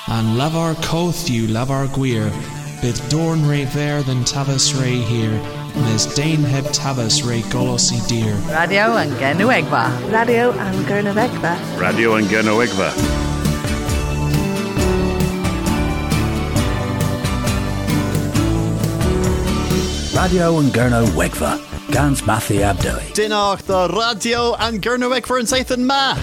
and lavar cothiu lavar gwir, bydd dorn re ver than tavas re here, nes dain heb tavas re golos I dir. Radio yn Gernywegfa. Radio yn Gernywegfa. Radio yn Gernywegfa. Radio yn Gernywegfa. Gans Matthew Abdoi. Dinach the Radio yn Gernywegfa yn Sathan Ma.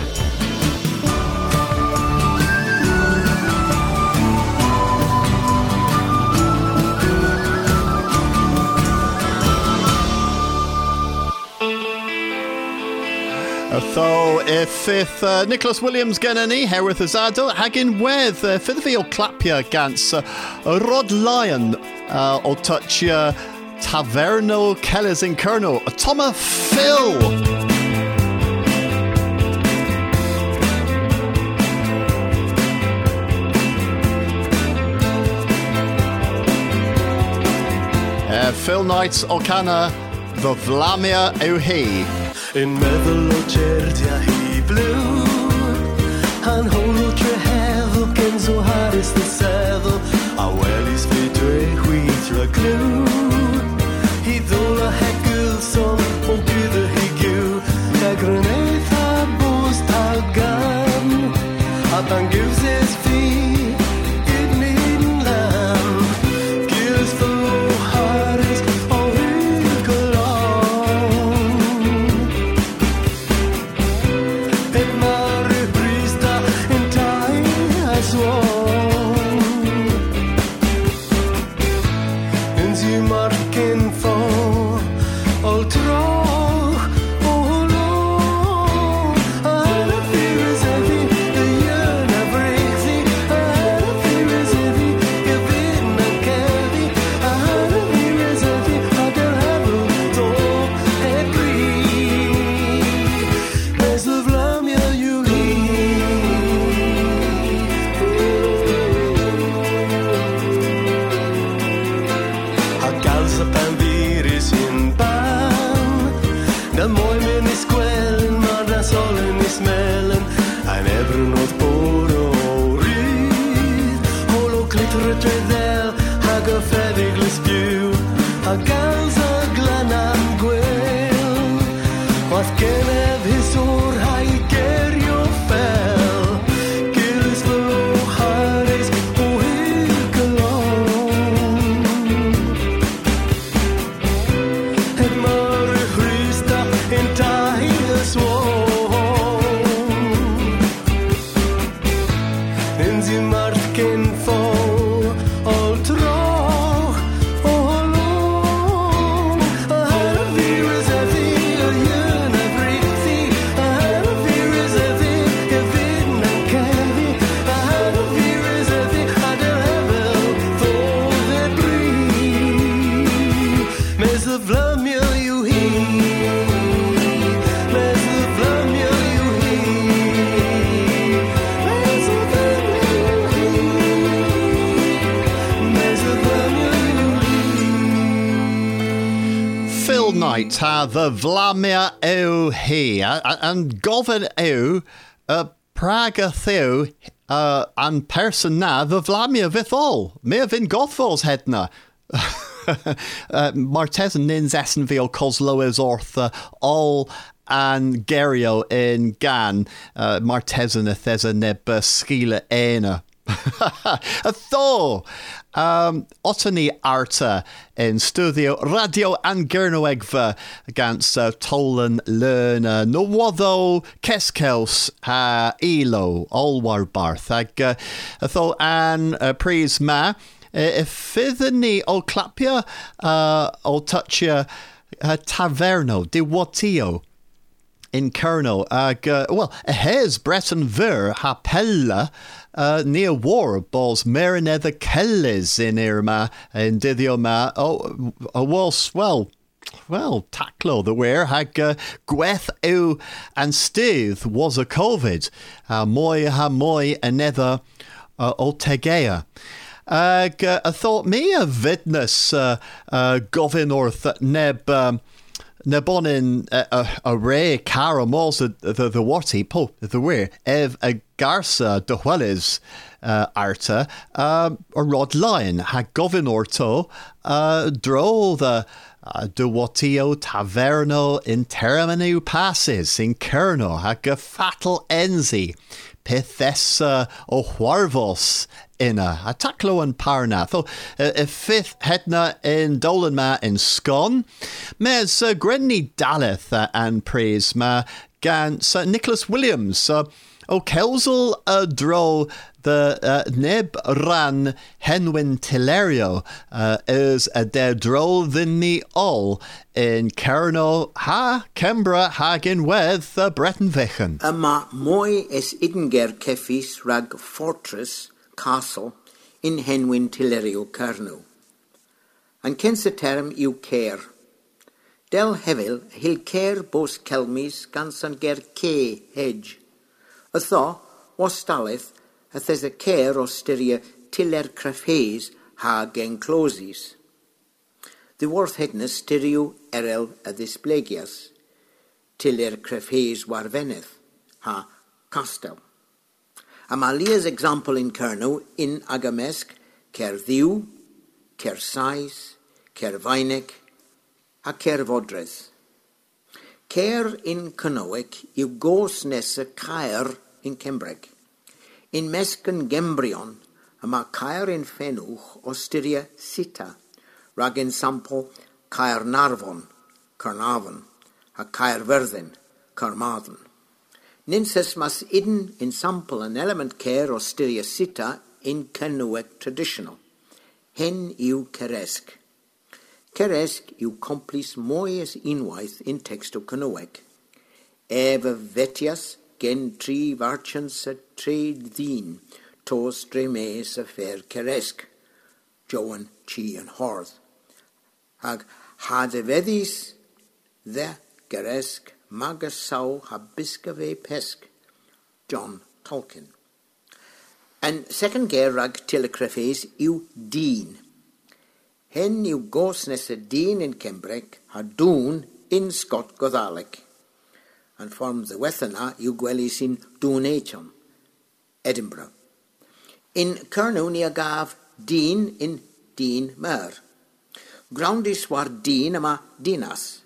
So, if Nicholas Williams genna ni, Herwydd Azadel, hagin wedd, fydd fi o clapia gans Rod Lyon o touch Taverno Kellers in Kerno, Toma Phil. Phil Knight o Cana, the Vlamia yw hi. In meddwl o cherdia hi blw Han hwnnw tre heddw Gens o haris the seddw A welis fi dre chwytra glw Hi ddol a hegl son O gyda hi gyw Da gryneith a bos tagan A dan gywsys fi Gyd ni'n lam Gils fy o haris O Ta the Vlamia yw hi, and gofyn yw, Praga thew, and person na, the Vlamia vithol. Me have in Godfall's head na. Martes and nins essen vi o Coslo is orth, all and Gerio in Gan, Martes and Ethesa neb skila ena. Tho, Ottani Arta in studio Radio and Gernywegfa against Tolan Lerna no wado Keskels Elo Olwar Barth ag tho an pris ma fyddwn o clapia o touchia Taverno de Watio in Kerno ag well hes Breton Ver hapella near war balls Marinether Kellis in Irma and Didioma was well Taclo the wear hag Gweth ew and Steve was a COVID moi another o Tegea I thought me a vidness govin orth neb Na bonin a ré cara mós the warty po the weir ev a garsa de huelis arta a rod lion ha govin orto dro the de watio taverno in terminu passes in kerno ha fatal enzi pithessa o huarvos inna a taclo and parna. Tho fifth hedna in Dolanma in Scone. Mes Grenny Daleth and praise ma gan Sir Nicholas Williams. O Kelsel dro the neb ran Henwin Tilerio is a de dro than me all in Kerno ha Kembra hagin with the Breton Vichen. Ma moi es Idinger Kefis rag fortress castle in Henwin Tilerio Kerno. And kense term you care. Del hevil hil care bos kelmis gansan ger ke hedge. A thaw was stalith as there's a care or styria tiller crafes ha gen closes. The worth hedness styrio erel a this plagias. Tiller crafes war veneth ha castel. Amalia's example in Kerno in Agamesk ker thiw, ker sais, ker vinek, a ker vodres. Ker in Canoic you gos nessa caer in Cembrec. In Mesken Gembrion, ama caer in Fenuch ostyria sita, rag in sample caer Narvon, Carnarvon, a caer Verden, Carmarthen. Ninses mas idden in sample an element care ostyria sita in Canoic traditional. Hen you keresk. Keresk you complis moies inwaith in texto Canoic. Eve vetias gen tri varchans a trade theen, tos dremes a fair keresk. Joan chi and horth. Hag hade vedis the keresk magas sau habiscave pesk. John Tolkien. And second ger rag telegraphes you dean. Hen you gosnes a dean in Cembrec, ha doon in Scott Gothalic. And from the Wethana you gwellis in Doonachon, Edinburgh. In Kernunia gav dean in Dean Mer. Groundis war dean ama dinas.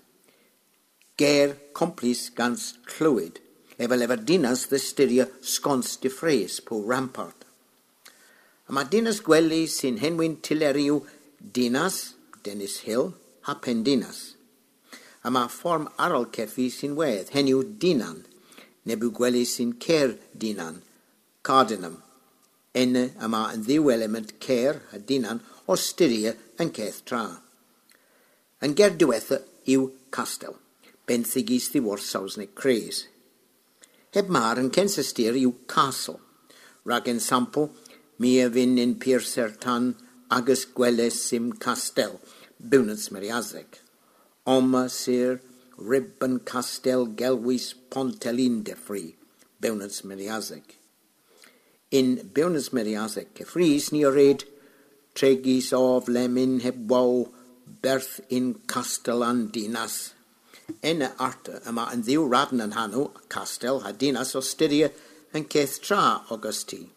Ger complis gans cluid. Ever dinas the styria scons de phrase po rampart. Ama dinas gwellis in Henwin Tilerio dinas, Dennis Hill, ha pendinas. Ama form aral kefis in wedd, heniu dinan, nebu gwellis in cer dinan, cardinum, enne ama an ddiw element cer, ha dinan, o styria and ceth tra. And ger diwetha iw castel, benthigis the warsausne cres. Heb mar an kensestyr iw castle, rag en sample, mia vin in Piercertan, agus gwelles sim castel, bunans meriazek. Oma sir ribban castel gelwis pontelin de free, bunans meriazek. In bunans meriazek kefries ni red, tregis of lemin heb wow, berth in castellan dinas. Enne arte ama an ddiw radn an hanu, castel ha dinas o styria and ceth tra Augusti.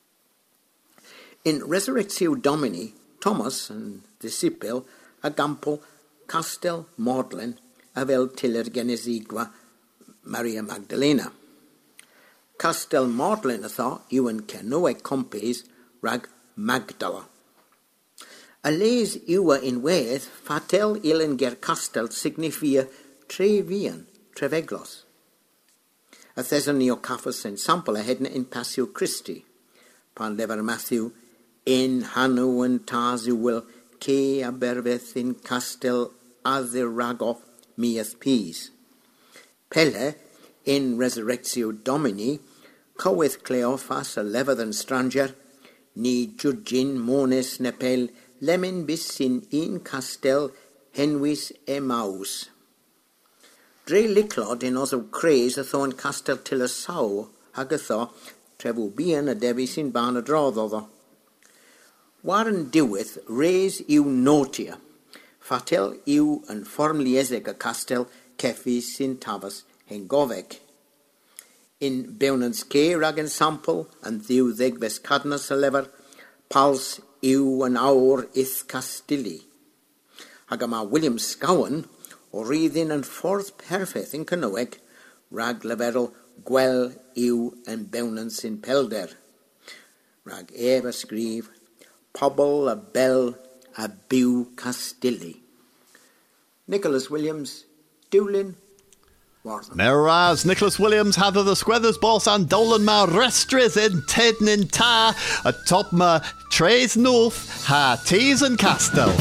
In Resurrectio Domini, Thomas and disciple agampo Castel Magdalen avel tiller genesigua Maria Magdalena. Castel Magdalen atha iwan canoe compes rag Magdala. Ales iwa in weth fatel ger castel signifia trevian, treveglos. A thesonio cafus en sample hedna in Passio Christi. Pan lever Matthew in hanu and tazu will ke aberveth in castel athiragoff miath peas. Pelle in Resurrectio Domini coeth Cleophas a lever than stranger ni judgin mones nepel lemen bis in castel henwis Emmaus. Dre liclod in oso craze a thorn castel till a sow hagatha trevu bien a devis in banadroth other. Warren diwith raise you notia, Fatel yw yn fform lieseg y castel ceffi sy'n tafas hen gofeg. In bewn yn sge rag yn sampl yn ddiwddeg fes cadnas y lefer, pals yw yn awr ith Castili. Hag yma William Scowen o ryddin yn ffordd perffaith yn cynweg, rag leferol gwel yw yn bewn yn sy'n pelder. Rag ysgrif, pobl a bel a byw Castili. Nicholas Williams, Dwlin, Wartham. Meras, Nicholas Williams hadda the squeathers boss and Dolan ma restris in Tednin ta atop ma Trays North ha Tees and Castle.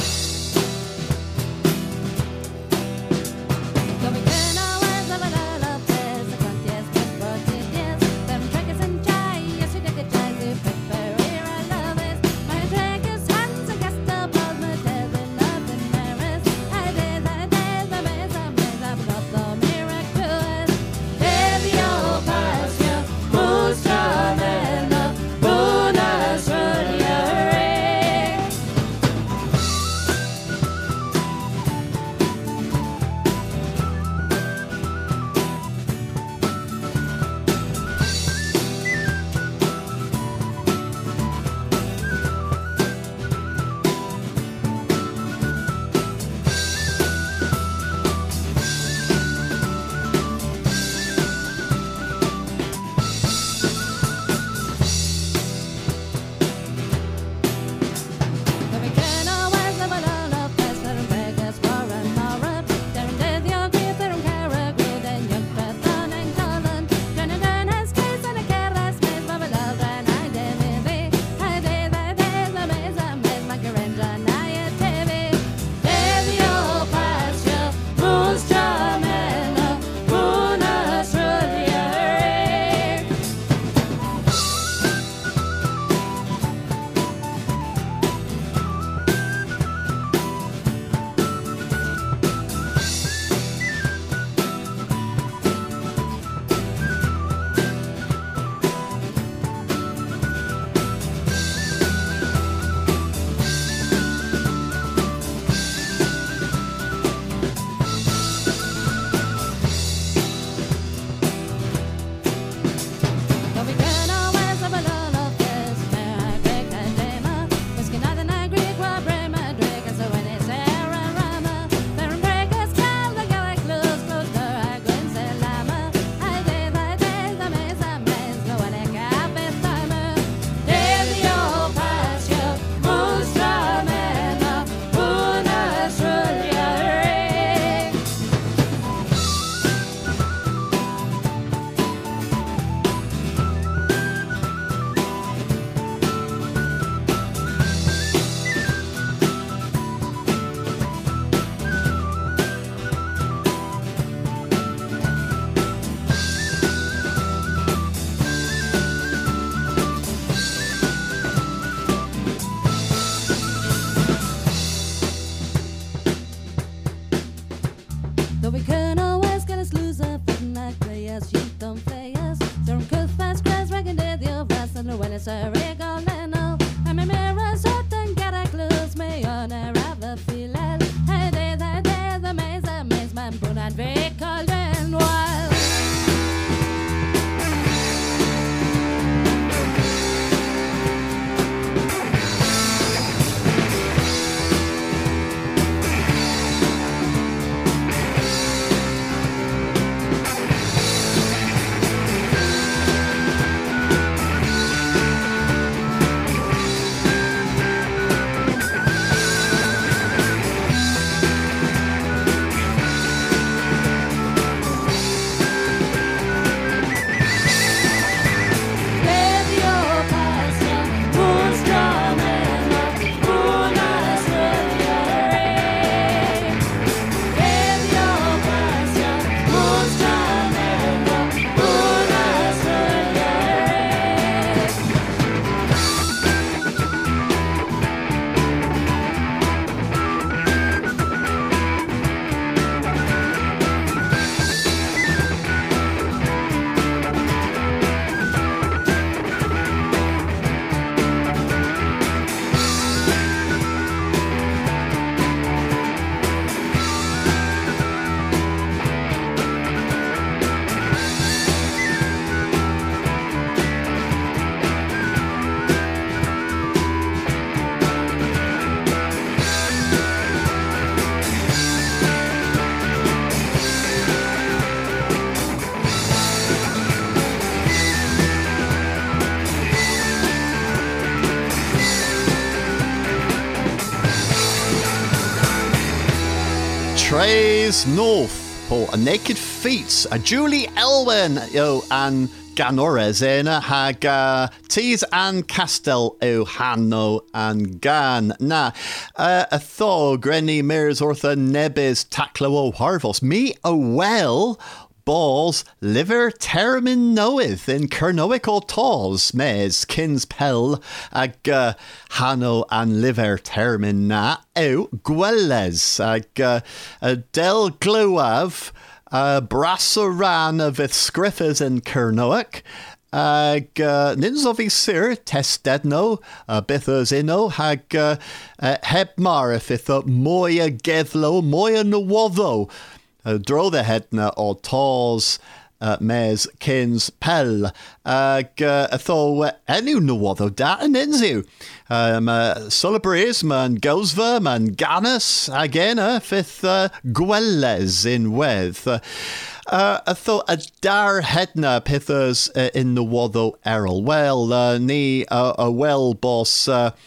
Grays North po a Naked Feet a Julie Elwyn yo an Ganores ena hag Tees an Castell o Hanno and Gan na a tho Grenny Mears ortha Nebis Taclo o Harvos me a well balls liver termin knoweth in Kernowick o Taws mes kins pell ag Hanno and liver termin na o Gwelles ag del gluav Brassaran of Scriffers in Kernowick ag ninsovi sir testedno bithos inno hag hebmar if it moya gedlo moya nawotho Dro the hedna o Taws mes kins pell ag tho enu nawotho da an inzu Solabris man Gosva man Gannis again fifth Gwelles in weth tho a dar hedna pithers in nawotho errol well ni a well boss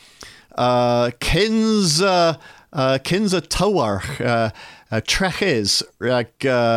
kins a tower Treches rag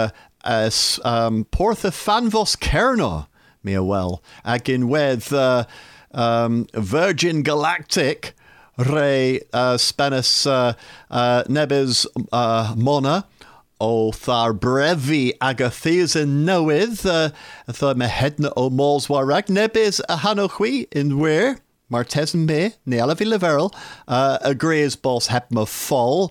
Portha Fanvos Kerno me a well agin with Virgin Galactic re Spanis Nebes Mona o thar brevi agathiasen knoweth thar me hedna o mols warag Nebes a hanochwi in where Martesen me nealavi leverel agrees boss hepma fall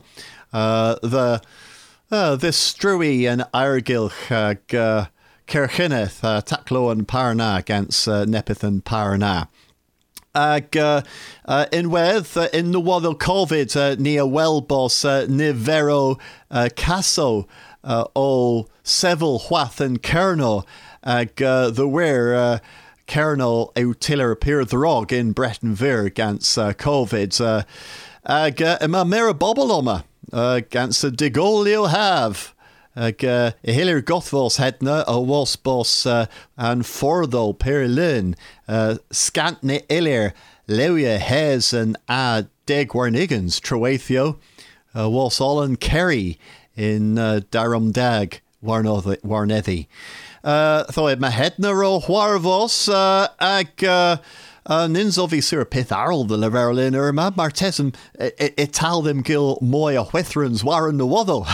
this Struy and Irgilch Kirchineth Taclo and Parna against Nepith and Parna. Ag in weth in the waddle COVID near well boss Nivero Casso o Seville Hwath and Kerno ag the where Kerno outiller appear the rog in Breton Vir against COVID ag ima mera bobbloma against the Digolio have Hiller Gothvos hedna a was boss and fortho perlin scantne ilir lewia hes and a degwarnigans troethio was all and Kerry in Darum Dag warnethi though ma hedna ro warvos ag Ninsovi sur pith arl the leverlin ma martesum ital them gil moya whethrans waren the wotho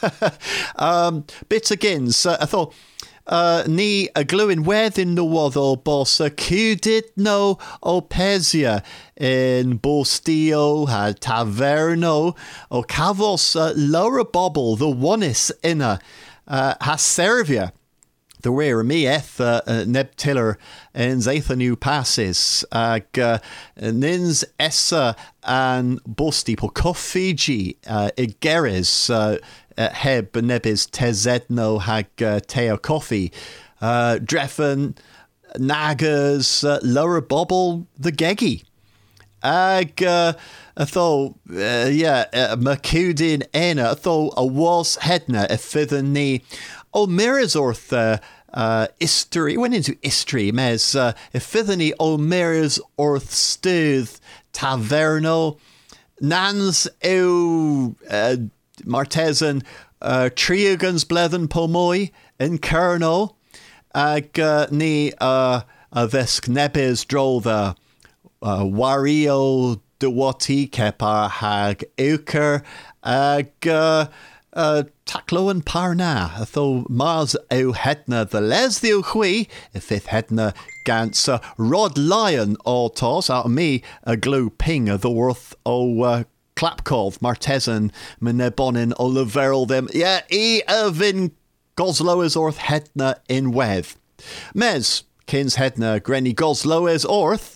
bits again so I thought ni a gluin within the wotho boss did no opesia in Bostio had taverno o cavos lower bobble the oneis inna has servia the rare me eth neb tiller in Zathanu passes nins essa and bosti po coffiji igeres heb nebis tezedno hag teo coffee dreffen nagas lower bobble the geggy ag tho Macudin ena tho a was hedna a fither ni o Merisorth Istri went into Istri mes Ifithani o Merisorth Stuth Taverno Nans eu Martesan Triugans Blethen Pomoy in Kerno ag ni Vesk Nebes Drolda Wario Dewati Kepar hag Euker ag Taclo and Parna, though Mars o hedna the lesdio hui, if it hedna gans Rod Lion or toss out of me a glue ping of the worth o Clapcov, Martesan, Menebonin, Oliveril them, Irvin Goslow is orth hedna in weth. Mes, Kins hedna Grenny Goslow is orth.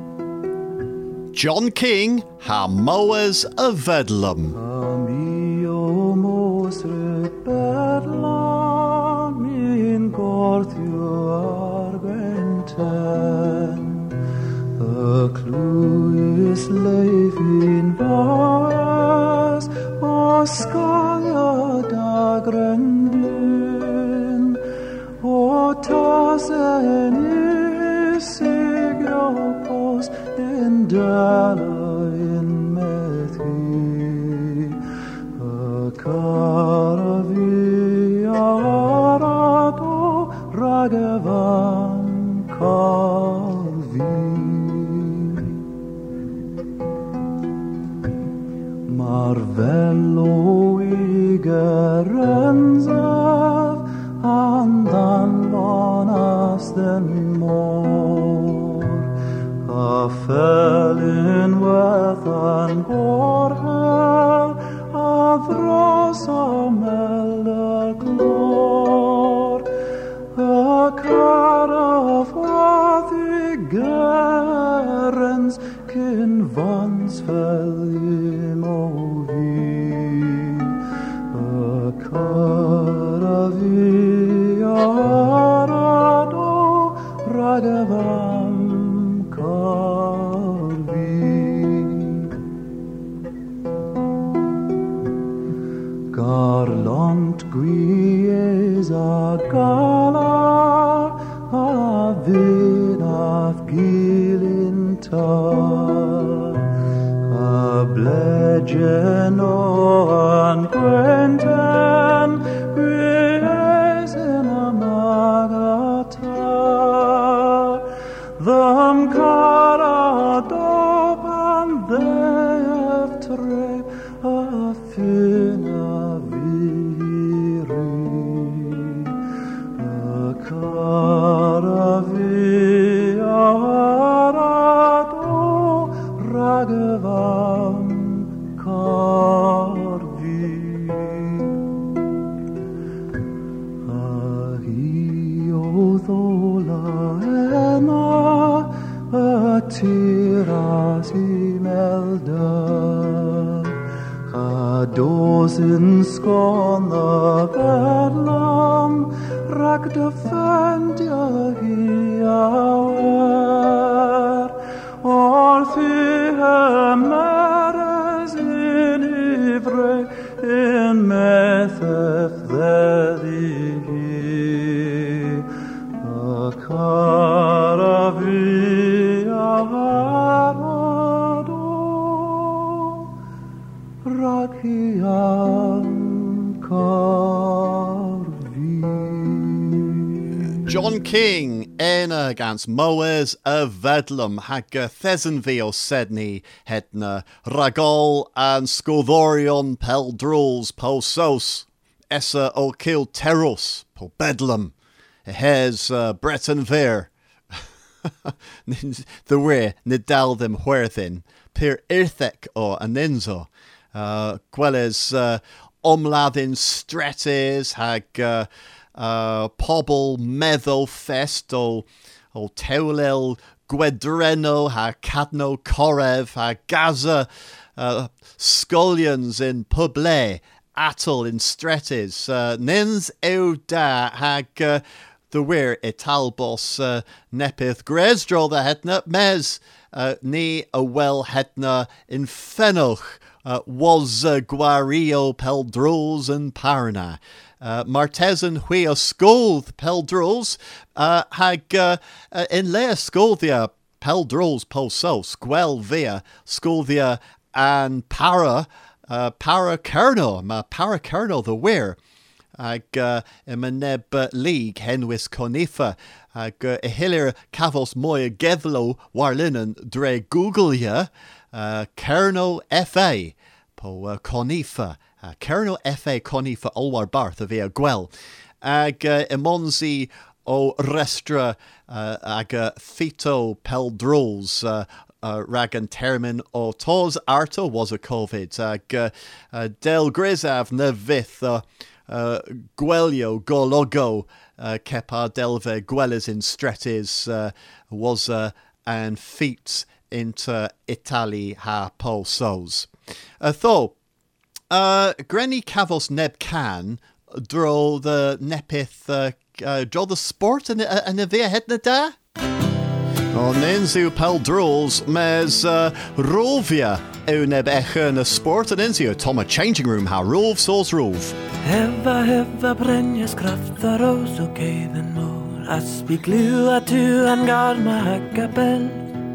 John King, Hamoas of Vedlum. Bedlam in Gorthio Argenten the clue is leifin vas o skaya dagrendin o tasen isigropos in dala in methi a cara Ar vello I gerensaf andan vanasten mor A fellin wethan borhel A vrosa melder glor A cara of the gerens Kin vans fellim ovi A cara vi arado ragavam karvi Gar langt gries a gala A vid af gilinta A bledgen o an gwenten Gries in a magata Them cara dop and they tre A fina viri A cara vi arado ragavam karvi Ahio thola ena A tiras I melda A dosin skåne verlam Ragde fendja hiaver All meres in ivre In methef thedi A caravi arado Rakiam karvi John King Ena against Moes of Vedlum Hagga Thesenville Sedney Hedna Ragol and Scothorion Peldruls Polsos Essa O'Kill Teros Po Bedlam Hes Breton Ver The way Nidal them Huerthin Per Irthek or Aninzo Gwelles Omladin Stretes Hag Pobl Meddwl Fest o Teulel Gwedreno ha Cadno Korev ha Gaza Scullions in Puble Atol in Stretes Nins Euda hag the weir Italbos Nepith Gresdro the hetna Mez ni a well hetna in Fenoch was Guario Peldrols and Parna Martesan hui a scold Peldrols hag in lea scoldia Peldrols Posos Gwel via scoldia and Para Kerno the weir ag emaneb league henwis conifa ag hilir cavos moya gevlo warlinen dre Googleia Kerno FA po conifa Kerno FA conifa olwar barth of ea gwel ag emonzi o restra ag fito peldrols Ragan termin o tos arto was a COVID ag del grisav na vith Gwelio gologo kepa delve gweles in stretes was and feet into Italy ha polsos. Tho Granny Cavos neb can draw the nepith draw the sport and a via het na da? On Inzu Peldrols mes Rovia neb echen a sport and Inzu Tom a changing room ha Rov sauce Rov. Heva brenjas kraftar och så kejden mor Aspi glua tu an garma hackabell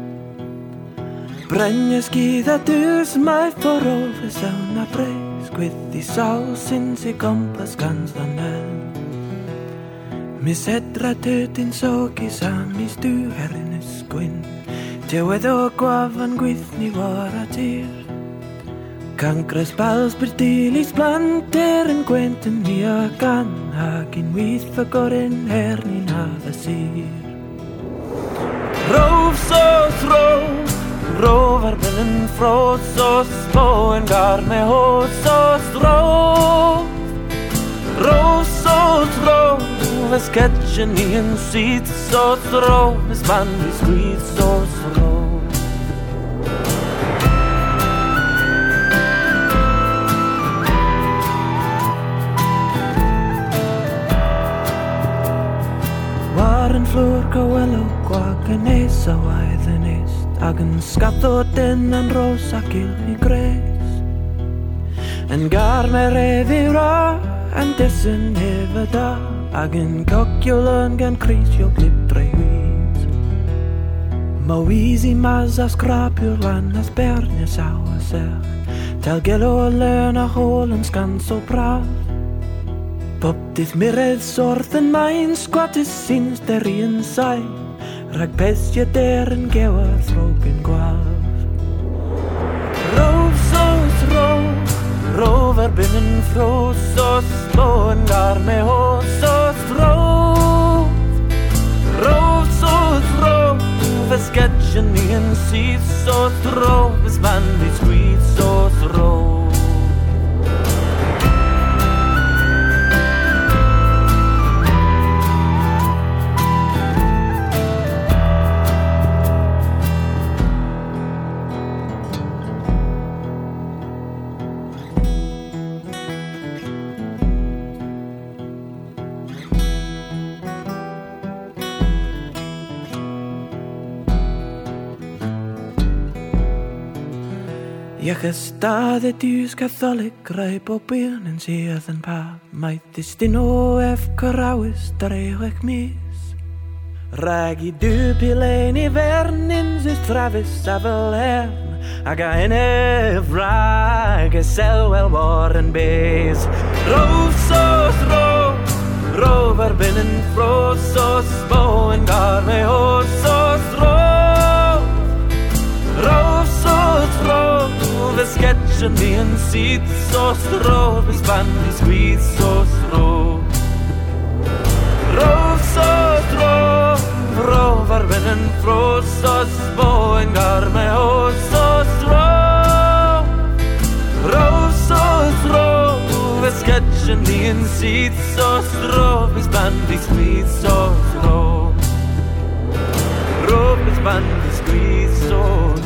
Brenjas gida tu smai for over sauna preis Quithi sausin si kompas ganstanell Mis edra tötin soki samis du hernes gwyn Te wedo gwafan gwythni wara tir Cancres pals bertilis planter yn gwenten ni a gan ag in wyth fagorin herni na dda sir. Rof sos rof, rof ar ben yn ffros sos bo yn gar me ho sos rof. Rof sos rof, es getchen ni yn sydd sos rof, es man vi squid sos rof. War yn fflwr cywelw gwag yn es a waith yn est ag yn sgatho den yn ros ac il i gres yn gar me ref i ra yn desyn efo da ag yn cogiol yn gan crisio glip dreu wyd ma wizi maz a sgrapiwr lan as bernes aw a sech tel gelo a lern a hol yn sganso braf Bob dydd miredd sorth yn maen sgwatis sy'n steri yn sain rhag pesio der yn gewar throg yn gwaf Rof sos rof, rof ar bin yn ffros sos bo yn gar me ho sos rof Rof sos rof, fes getchen ni yn sydd sos rof Fes man fi sgwyd sos rof Iach ystad e diws Catholig rai bob un yn sydd yn pa Mae distyn o cyrrawys darechwech mis Rag I dŵpil ein I fernyn sydd trafus a fel hern Ag a hynny frag e selwel war yn bes Rof sos rof, rof ar bin yn ffros sos bo yn gar me o sos rof Rof sos rof Fes getchen ni yn sydd sos rof Fes ban I sgwyd sos rof Rof sos rof, rof ar ben yn ffros sos bo yn gar me o sos rof Rof sos rof, fes getchen ni yn sydd sos rof Fes ban I sgwyd sos rof Rof fes ban I sgwyd sos rof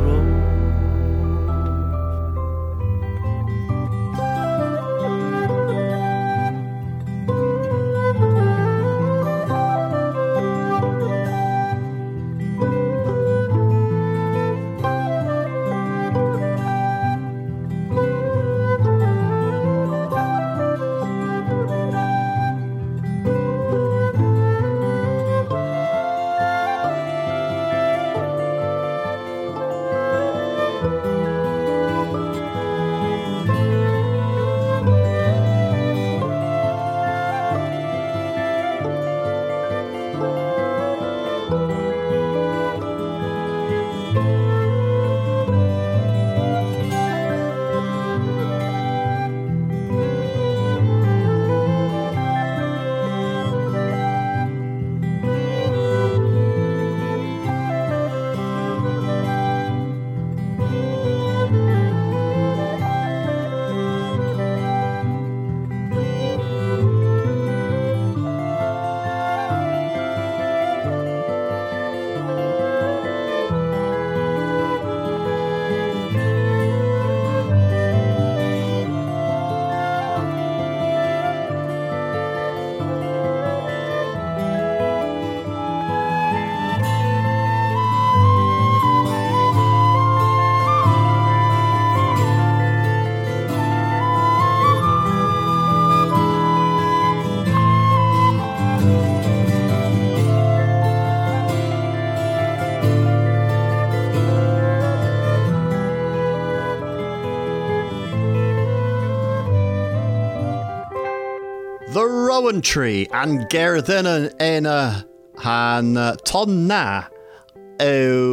The Rowan Tree and Gerthin and Ena Han Ton Na O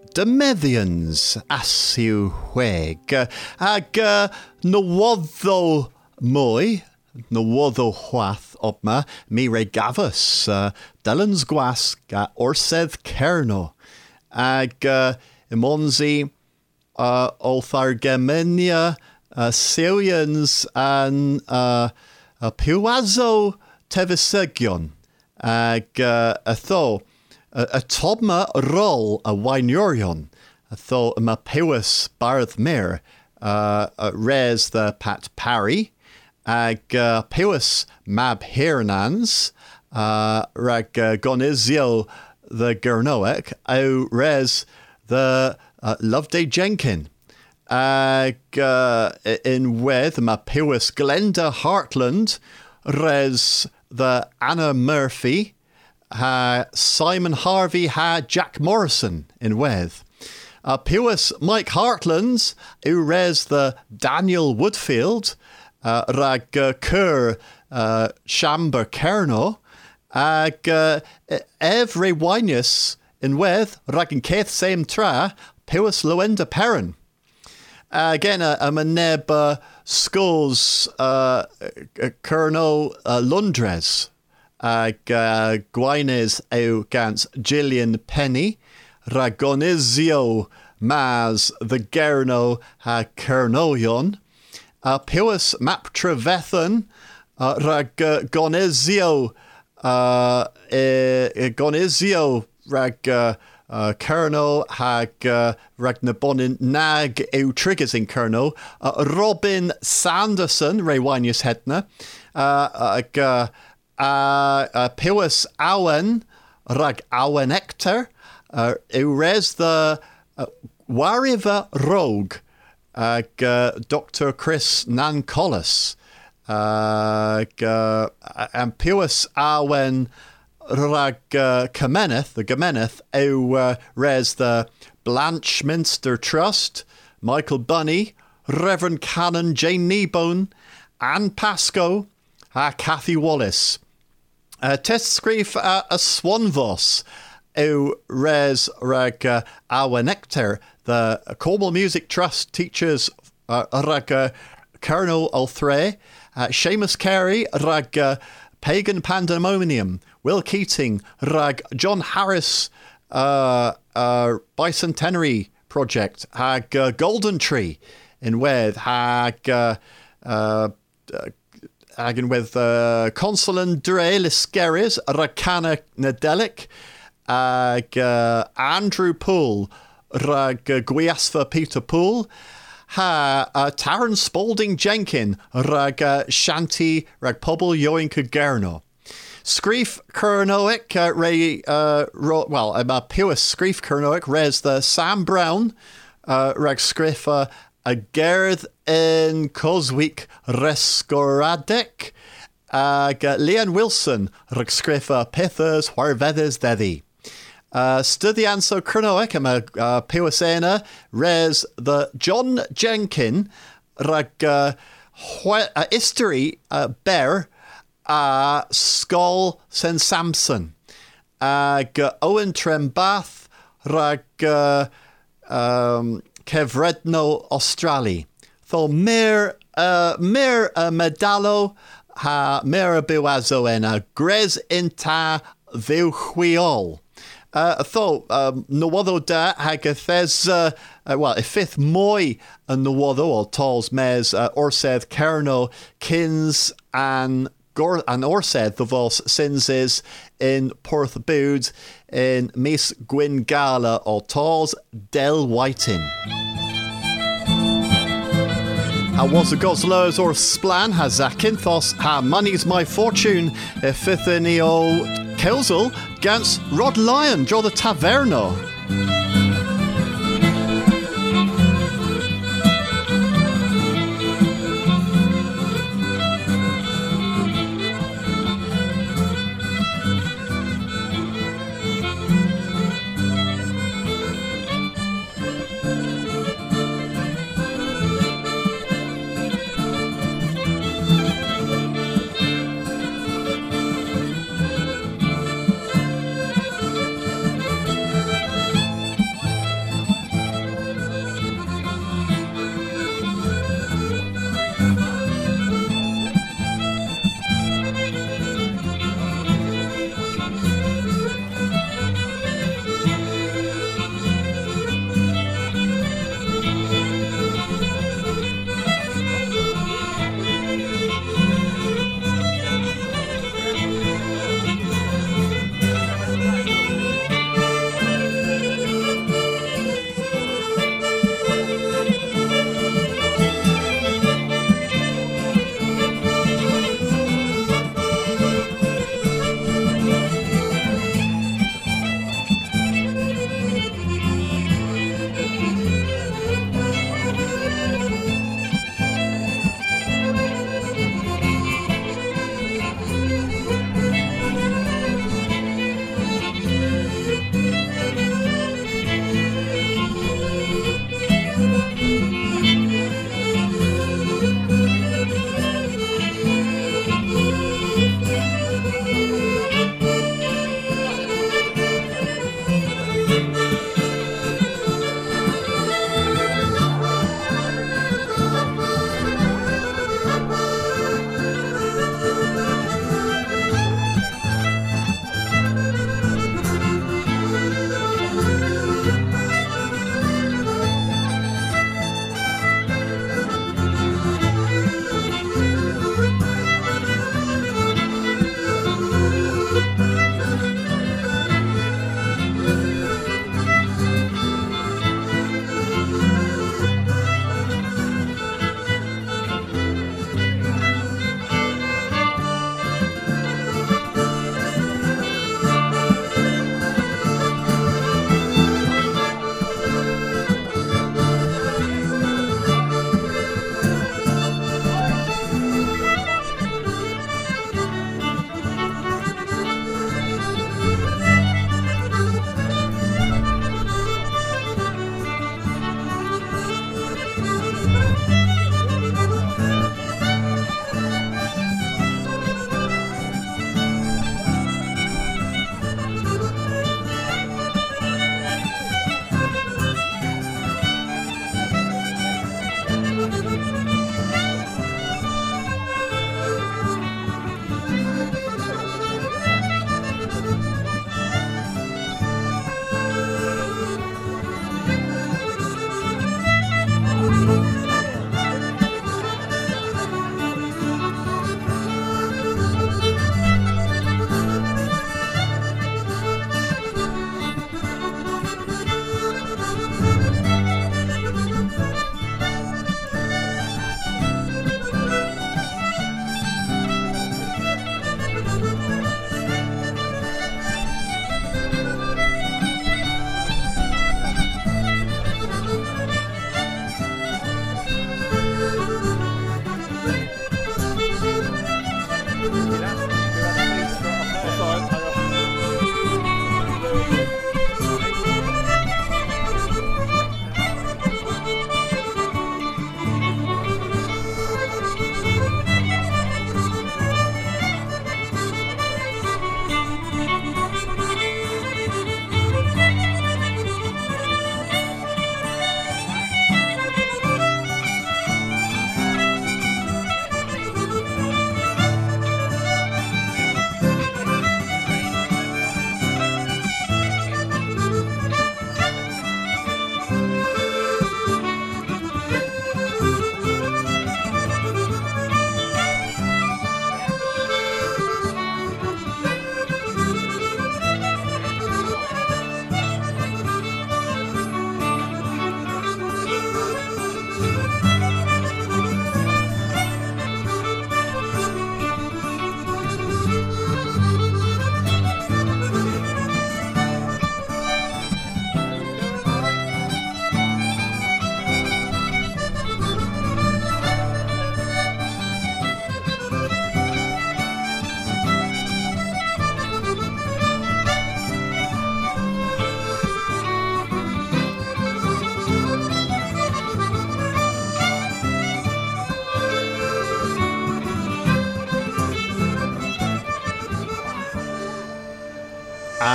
Demeddians asiw hweg ag nywoddo mwy nywoddo chwath obma mi re gafus Dylans gwas ga orsedd cerno ag imonzi olthargemenia Syrians and Piwazo Tevisegion ag atho a tobma rol a wainurion atho ma pewis barth mir res the Pat Parry ag pewis mab hirnans rag gonizio the Gernoek au res the Loveday Jenkin ag in wedd ma pewis Glenda Hartland res the Anna Murphy ha Simon Harvey ha Jack Morrison in wedd pewis Mike Hartlands u res the Daniel Woodfield rag Kerr Shamber Kerno ag every winius in wedd rag in Keith same tra pewis Luenda Perrin again a maneb schools Kerno Lundres ag Gwynez eu gans Gillian Penny ragonizio mas the Gerno ha Kernoion pewis map Trevethan rag gonizio gonizio rag Kerno hag Ragnabonin nag eu triggers in Kerno Robin Sanderson Ray Winius Hedna Pewis Owen rag Owen Ector eu res the Wariva Rogue Dr. Chris Nancollis and Pewis Owen rag Kameneth, the Gameneth, eu res the Blanche Minster Trust, Michael Bunny, Reverend Canon Jane Kneebone, Anne Pascoe, Kathy Wallace. Test scríf a Swanvos, eu res rag Awenecter, the Cornwall Music Trust teachers rag Colonel Althray, Seamus Carey rag Pagan Pandemonium, Will Keating, rag John Harris Bicentenary Project, hag Golden Tree in wedd, hag in with Consulan Dre Liskeris, Rakana Nadelic, hag Andrew Poole, rag Gwiasfa Peter Poole, ha Taran Spalding Jenkin rag Shanti rag Pobl Yoinka Gerno. Screef Kernoic Ray well Pewis Screef Kernoic res the Sam Brown rag Screfa a Gerth in Coswick Rescoradec Leon Wilson rag Screfa Pithers Warvedes Dedi. Studianso Kernoic ama Pewasena res the John Jenkin rag history Bear Skull St Samson ag Owen Trembath rag Kevredno Australi tho mir medalo ha mir biwazo ena gres inta viwchwiol tho nywoddo da hag thes fifth moi nywoddo o tals mes orsedd Kerno Kins and orsedd the vos sinses in Porthbud in Mis Gwyn Gala o tals Del Whiting. Ha was a Goslers or Splan ha Zakinthos ha money's my fortune fifthini o Kelsel gans Rod Lyon draw the Taverno.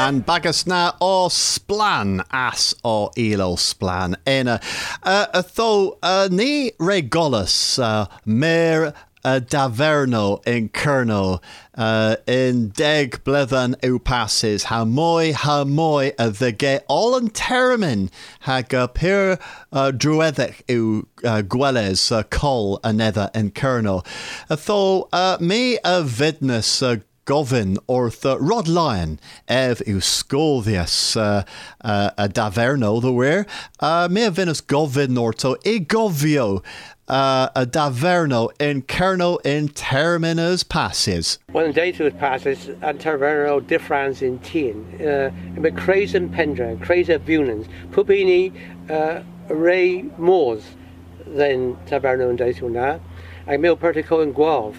And bagus na o splan as o ilo splan. Ena. Tho ni regolus mer daverno in Kerno in deg blethan u passes ha moi the ge all in termin hag pir drueddic u gweles col another in Kerno. Tho me vidness Govin or the Rod Lion ev u scolvius a daverno the where me vinus govin or to e govio a daverno in Kerno in terminus passes. When data passes and taverno difference in teen but crazy and pendra crazy vunens pupini ray moors than taverno and data na I mil pertico and guelph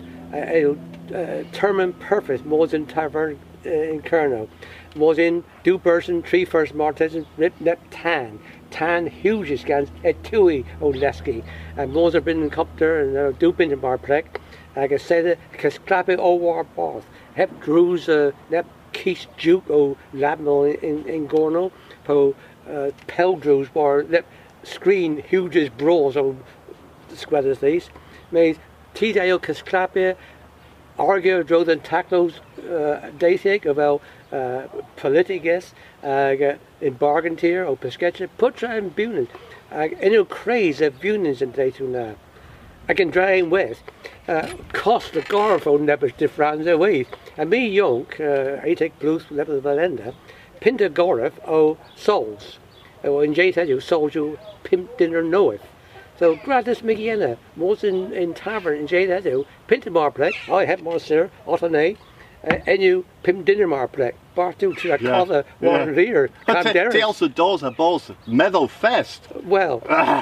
termin perfect more than tavern in Kerno more in do person tree first martez rip nep tan huge scans at tui o leski and more have been in copter and do been in marplek like I said because clapping o war bath hep drews nep keys duke o labmo in gorno po pel drews war nep screen huge as brawls on squatters these made T-Dale Casclapia argue drove and tackles dating about politics in bargain tier or pesquetcha putra and bunin any craze of bunins and data now I can drain with cost the garfo never different away and me young I take blues level valenda pinta gorif o souls or in Jay said you sold you pimp dinner knoweth. So gratis Migiena, more in tavern in Jade Edu, Pinta Marplek, I have more sir, Ottonay, and you Pim Dinner Marplek, Bartu to a cother, one rear, They also does a boss, Meadow Fest. Well,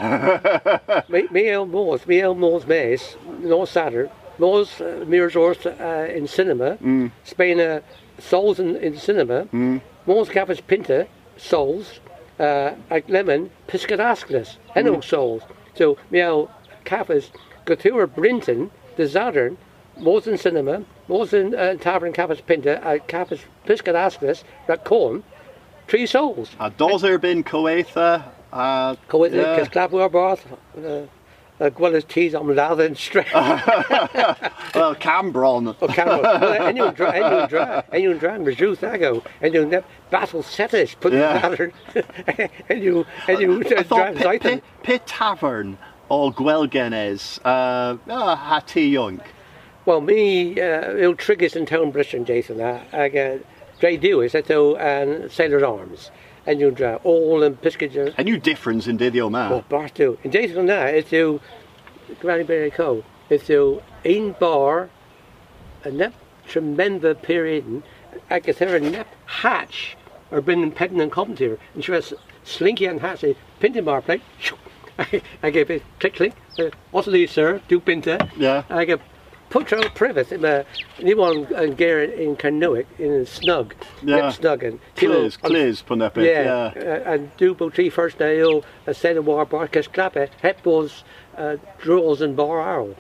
me el Moors Mace, no Satter, Moors Mirrors in cinema, Spain Souls in cinema, Moors Cappers Pinta, Souls, like Lemon, Piscadascus, Henno Souls. So, meow, Caffers, Gatura Brinton, the Zadern, Mosen Cinema, Mosen Tavern Caffers Pinta, Caffers Piscadascus, Raccorn, Three Souls. Does there been Coetha? Coetha, Casclapua Bath, Gwellas Teas on Lather and Strength. Well, Cambron. Oh, Cambron. Well, anyone dran, Rejuth Ago, and you battle setters, put the Lather, and you dran Zayton. Pit Tavern or Gwelgenes, Hattie Young. Well, me, il Triggers and Town Bristol, Jason, I get Dre Dewis, and Sailor's Arms. And you draw all and Piscager. And you difference in Didio Man. Oh, Bartu. And Jason now, it's to Granny Berry Co. It's to in bar a nep tremendous period. I guess there a nep hatch or been petting and coming here. And she was slinky and hatchy, pinting bar plate. I gave it click. What's these, sir? Do pinta. Yeah. I gave Putro Privis in anyone and Garrett in Carnoic in Snug. Yeah. Snug and Clears, Punepit. Yeah. And do Bouty first day, a set of war barcas clapper, hepballs, draws and bar arrow.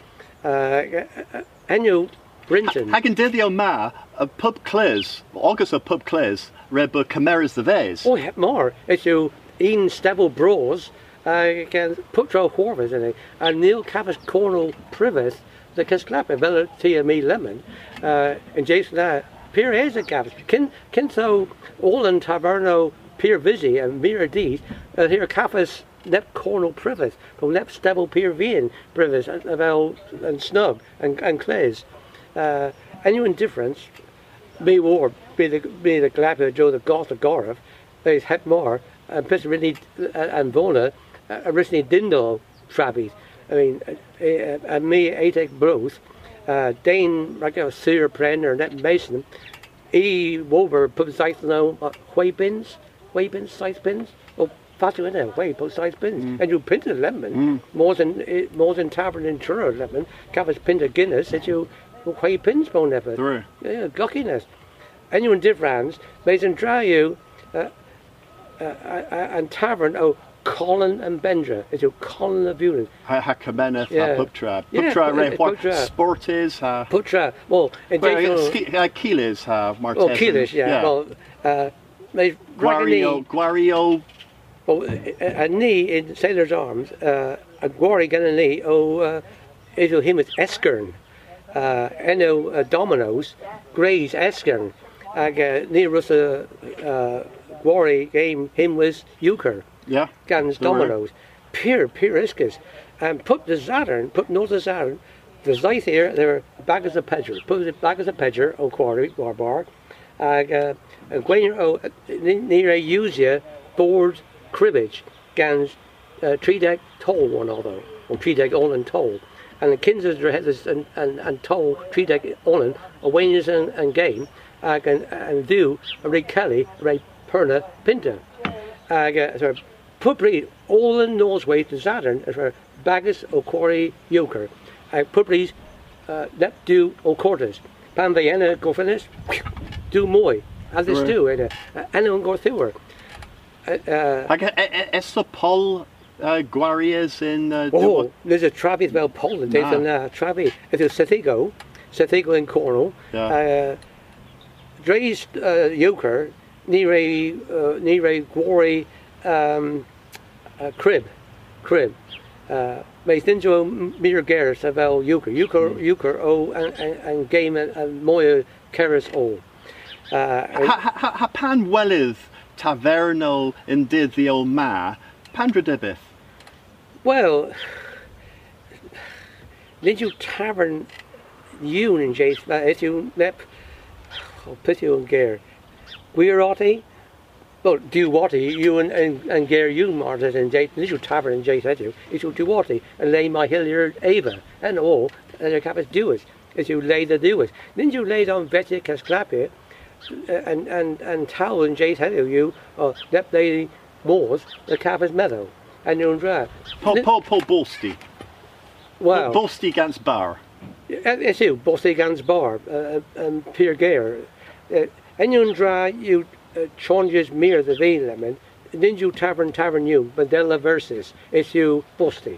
And you, Brinton. I can do the ma, a pub clears, August of pub clears, red but chimeras the vase. Oh, hep more. It's you, Ian Stable Bros, can Putro Horvis in it, and Neil Cavis Cornell Privis. The Casclapper, Vella Tia Me Lemon, and Jason Pier Eza Caps. Can so all in Taverno Pier Visi and Mira Dees, here Caffis Nep Cornel Privis, from Nep Stable Pier Vian Privis, and Snug and Clays. And you indifference, be war, be the Glapper Joe the Goth of Gorov, there's Het More, and Pisserini and Vona, originally Dindal Trabbies. I mean, and me, Atek Bruce, Dane, like a Sir Prenner, Net Mason, Wover, put size now, way bins, size bins, or fatu in there, way, put size bins, and you pinted lemon, more than Tavern in Churro lemon, covers pinted Guinness, that you, way pins, bone ever. True. Yeah, gockiness. And you in difference, Mason dry you, and Tavern, Colin and Bendra. It's your Colin of Bunin. Hakamena, Puptra. Puptra, Sport is. Putra. Well, in Keelis, Martez. Oh, Keelis, yeah. Well, Gwario. Oh, a knee in Sailor's Arms, a Gwari gan a knee, it'll him with Eskern, Eno Dominoes, Gray's Eskern, near Russa Gwari game him was Euchre. Yeah. Gans Dominoes. Pure Iskis. And put the Zattern, the Zayth here, there were baggers of Pedger. Put the baggers of Pedger, O Quarry, Warbar. And when near a usia board cribbage, Gans Tridek toll one although, or Tridek Olin toll. And the Kinsers and toll Tridek Olin, Awanes and game, and do a Ray Kelly, Ray Perna Pinta. So Pupri Olin Noseway to Zattern, as for Baggers O Quarry Euchre. Pupri's that do O Cortes. Pan Vienna go finish, do moi. As this do, and anyone go through her. Is the Paul Guarias in. There's a Travi as well, Poland. There's a Travi. It's Sethigo in Cornwall. Dre's Euchre, Nire Gwari Crib. Mees Ninjo Mir Garris about Euchre and Game and Moya Keris all. Pan Welydd Taverno in did the old ma Pandradibith. Well, did you tavern you and Jace if you nep pity and Gare. Weiroti? Well, do Watty, you and Gare you Martin and Jace, did you tavern and Jace had you, if you do Watty and lay my hilliard Ava and all and your capas do it. If you lay the do it. Then you laid on Betty Casclapia and Towel and Jace had you or nep lady Moors, the capas meadow. And you're dry. Paul Bolsty. Wow. Bolsty against Bar. It's you, Bolsty against Bar, and Pierre Gare. And you're dry, you changes mere the V lemon, then you tavern you, Mandela versus, it's you, Bolsty.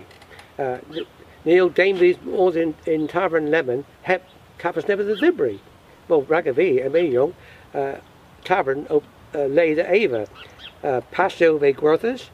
Neil Damesley's was in Tavern Lemon, hep capas never the Libri. Well, Ragavi, and me young, Tavern, lay the Ava, Pasto ve Gwerthas,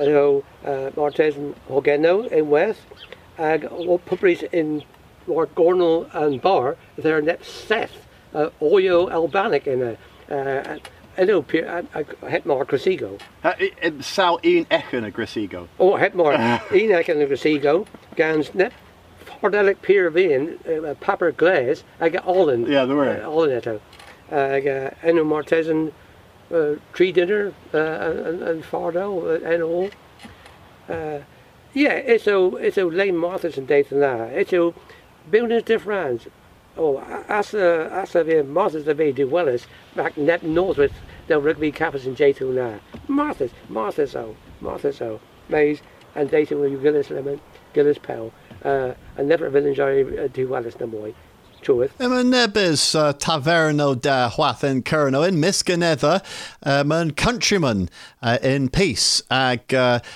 Martes and Hogeno in West, and Pupris in Lord Gornal and Bar, they're net Seth, Oyo Albanic in I know, Hetmar Grasigo. Sal Ian Echen a Grasigo. Oh, Hetmar Ian Echen a Grasigo, Gans net Fordelic Pier Vin, Papper Glaze, I get all in. Yeah, there were. All in it. I got Eno Martes and Tree Dinner and Fardo and all. Yeah, it's a lame Marthas and dates and that. It's a buildings different. Oh, as the Marthas the way do Wellis back net north with the rugby cappers and J2 now. Marthas so. Maze and dating with you Gillis Lemon, Gillis Pell. And never will enjoy do Wellis no more. Yma nebys taverno da Hwath in Cerno in Misganedda yn countryman in peace ag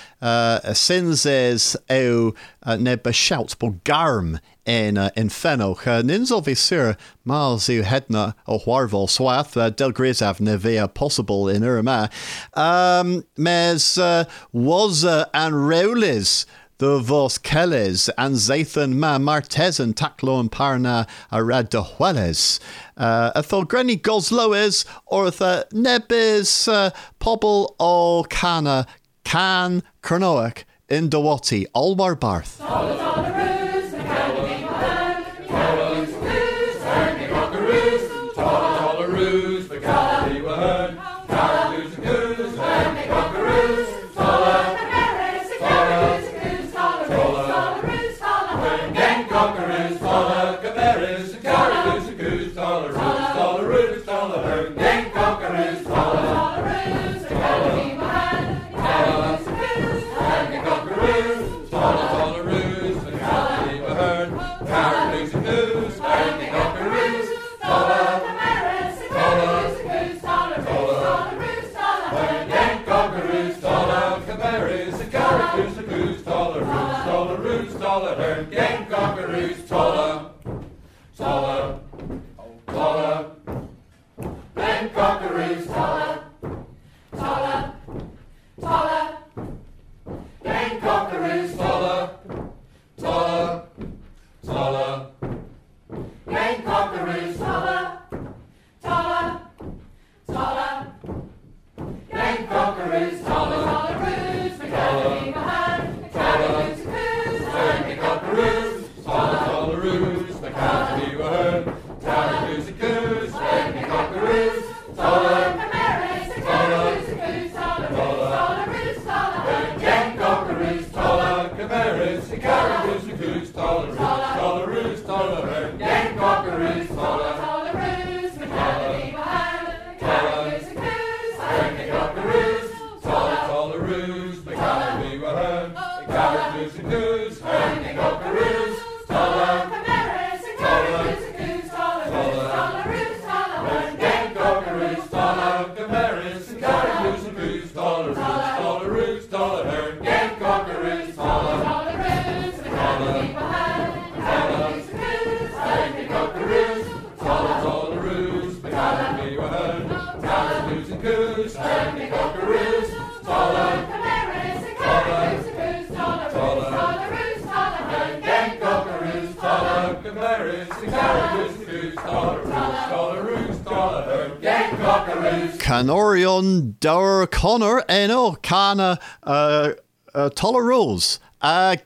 sinses ew nebys shout bo garm in Fennoch nins officer Miles yw hedna o Hwarfol Swath del Grisaf nevea possible in Urma mes was and Reulis the vos Kelles and Zathan ma Martes and Taclo and Parna a rad de Hueles. A thol granny Gosloes or the nebis pobble o Cana Can Kernoak in Dawati Olmar Barth. cockaroos, taller, taller, taller. Gang cockaroos, taller, taller, taller. Gang cockaroos, taller, taller-roos, the canopy behind, the cockaroos, and the cockaroos, taller, taller-roos, the canopy behind, cockaroos, and the cockaroos, taller, canaries, the cockaroos, and taller-roos, taller, gang cockaroos, taller, canaries, the cockaroos, and goose, taller-roos, taller, gang cockaroos, taller, taller-roos, the canopy behind, the cockaroos, and the cockaroos, taller, taller-roos, the canopy behind, the cockaroos, and goose, and the cockaroos, taller, canaries, the cockaroos, and goose, taller-roos, taller, gang cockaroos, taller, canaries, the cockaroos, and goose, taller-roos, taller, gang cockaroos, taller, taller-roos, the canopy behind, the cockaroos, and goose, and the cockaroos, taller, taller-roos, the canopy behind, the cockaroos, and goose, and the cockaroos, taller, canaries, the cockaroos, and goose, taller-roos, taller, gang cockaroos, taller, canaries, the cockaroos, and goose, taller-roos, taller, gang cockaroos. Canorion Dower Connor Eno Cana Tolerose Ag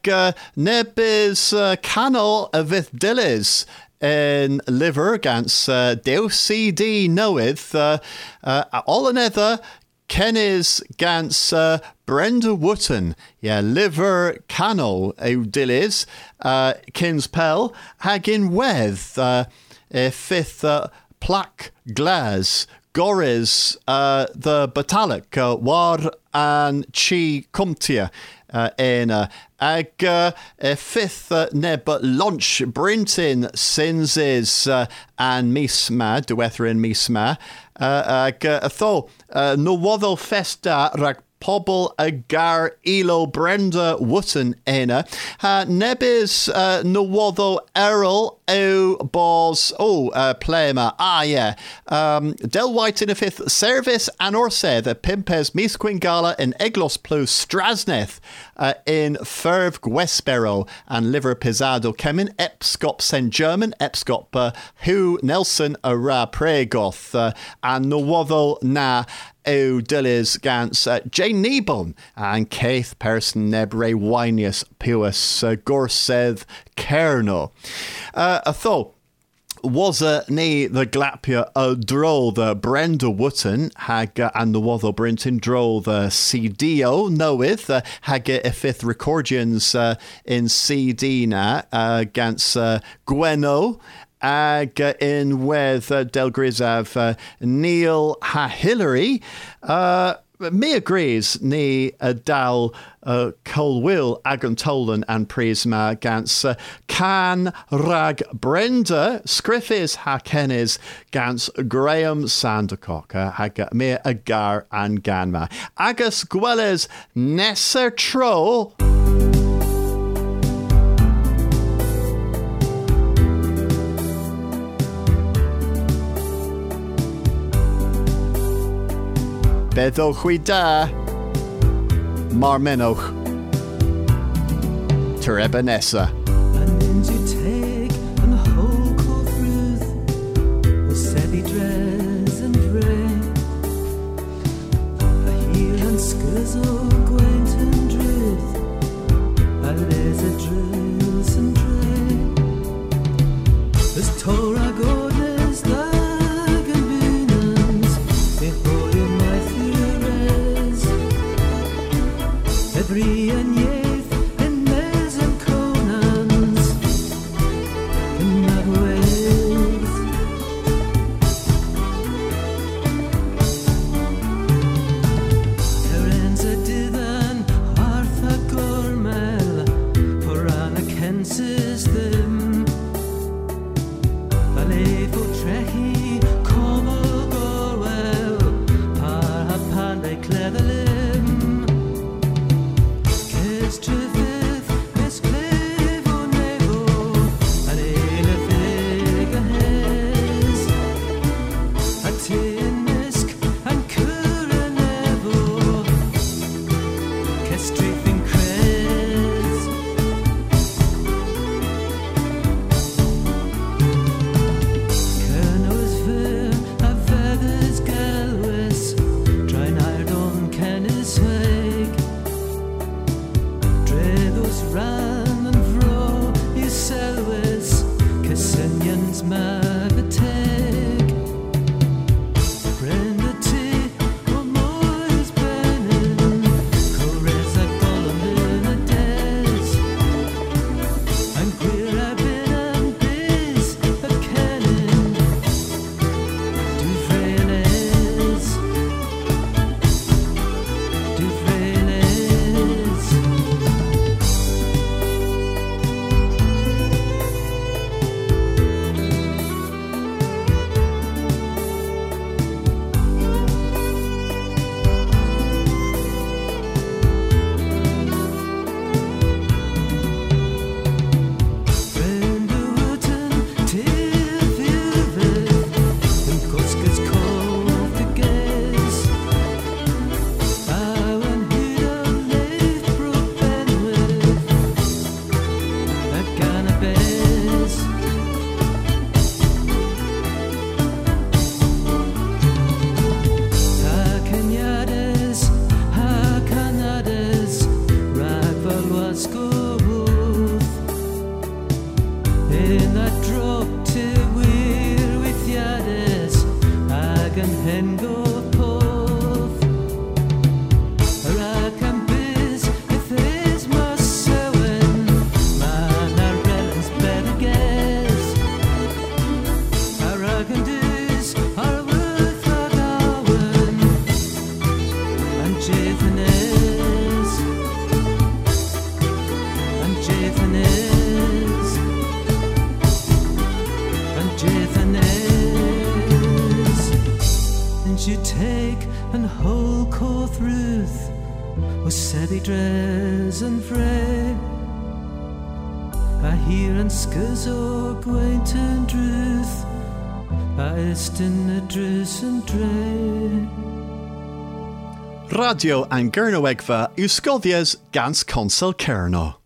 Nebis Cano Avith Dillis in liver against Deus CD knoweth all another Kennis gans Brenda Wotton, liver cano Dillis Kins Pell Hagin Weth fifth plaque Glas Gores the Batalic War and Chi Cumtia Ena Ag fifth neb launch Brinton Sinses and Misma Duetherin Misma Ag tho no waddo festa rag pobl agar ilo Brenda Wotton ena ha nebis no waddo Errol o bos plema Del White in a fifth service and orse the pimpes misquingala in Eglos plus Strasneth in Ferv Guespero and Liver Pisado Kemin Epskop St. German Epskop Hu Nelson Ara Pregoth and no waddo na O Dillis Gans Jane Nebon and Keith Person Nebre Winius Puis Gorseth Kerno. Tho was ni the Glapia droll the Brenda Wotton hag and the Watho Brinton droll the CDO knoweth hag fifth recordians in CD na against Gweno ag in with Del Grisav Neil ha Hillary me agrees ni dal Colwill Agantolan and Prisma gans Can Rag Brenda Scriffis ha Kennis gans Graham Sandercock hag me agar and Ganma Agus Gwelles Nesser Tro Beddo Huida Marmenoch Terebanessa. And into take and whole cold fruit was Sebby dress and bray. A heel and skizzle quaint and drift. A laser drills and dray. This Torah goddess lag and binans. Behold in my theories. Every and yeth and mes and conans in that ways. Terenza Divan Artha Gormel Porana Kensis them Valefo Trehi Como Gorwell Parhapan they clear the limb. Strength and ran and fro I selwys Cysynians magateg Brenda ti o moes benin Cores a golem yn y des Yn gwir a bin am biz y cennin Du frenes Du frenes In that drop to wir with yades ag an hen go poth Ag an biz if is mas sewen man ar relens better guess Ag an dis ar worth ag awen and Jathanes and Jathanes And you take and whole Coth Ruth was Sebby Dres and Frey I hear and Skazor Gwaint and Druth I Istin a Drus and Dre Radio an Gernowegva Uscoddies gans Consel Kerno.